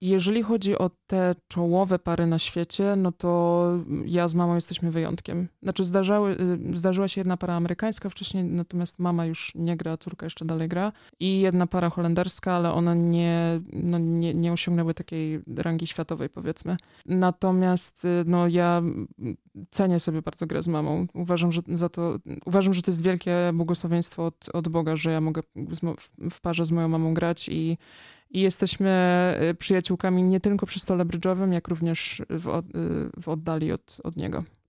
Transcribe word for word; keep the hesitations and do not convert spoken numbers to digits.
Jeżeli chodzi o te czołowe pary na świecie, no to ja z mamą jesteśmy wyjątkiem. Znaczy zdarzały, y, zdarzyła się jedna para amerykańska wcześniej, natomiast mama już nie gra, córka jeszcze dalej gra. I jedna para holenderska, ale one nie, no nie, nie osiągnęły takiej rangi światowej, powiedzmy. Natomiast y, no ja cenię sobie bardzo grę z mamą. Uważam, że za to, uważam, że to jest wielkie błogosławieństwo od, od Boga, że ja mogę z, mo- w parze z moją mamą grać i I jesteśmy y, przyjaciółkami nie tylko przy stole brydżowym, jak również w, od- y, w oddali od, od niego.